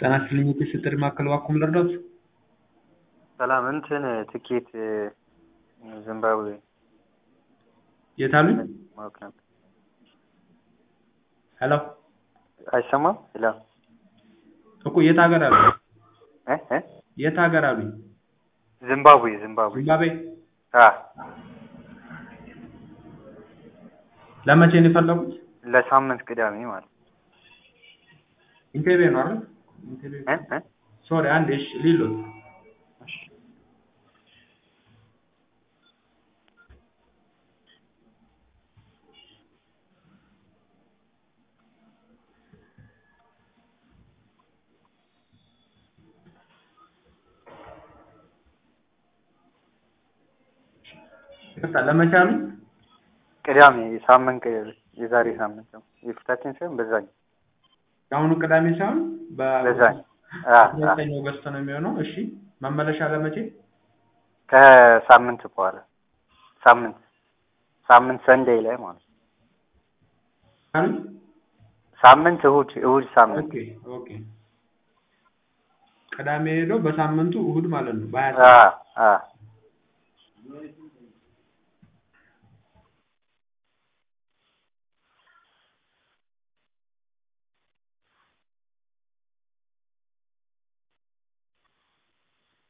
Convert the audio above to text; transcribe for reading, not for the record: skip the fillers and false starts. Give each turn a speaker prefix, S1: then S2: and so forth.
S1: ጤና ይስጥልኝ የስጥር ማዕከል ዋኩም ልርዳት?
S2: ሰላም እንትን ትኬት ዚምባብዌ
S1: የት አሉኝ?
S2: ማወቅ ነበር።
S1: ሄሎ
S2: አይሰማም? ሄሎ
S1: እኮ የት ሀገር አሉ?
S2: እ
S1: የት ሀገር አሉኝ?
S2: ዚምባብዌ
S1: ዚምባብዌ
S2: አ
S1: ለመቼ ነው የፈለጉት?
S2: ለሳምንት ቅዳሜ ማለት
S1: ኢንቴቤ ነው አይደል? ኢንቴቤ ሶሪ አንዴ እሺ ሊሎት
S2: እሺ
S1: ለመቼ አሉኝ?
S2: ቅዳሜ ሳምንት የዛሬ ሳምንት ነው የፊታችን ሳይሆን በዛኛው
S1: አሁኑ ቅዳሜ ሳይሆን
S2: በዛኛው
S1: በሁለተኛው ኦገስት ነው የሚሆነው። እሺ መመለሻ ለመቼ?
S2: ከሳምንት በኋላ ሳምንት ሰንዴይ ላይ ማለት
S1: አሉኝ?
S2: ሳምንት እሁድ ሳምንት
S1: ኦኬ ቅዳሜ ሄዶ በሳምንቱ እሁድ ማለት ነው።
S2: አ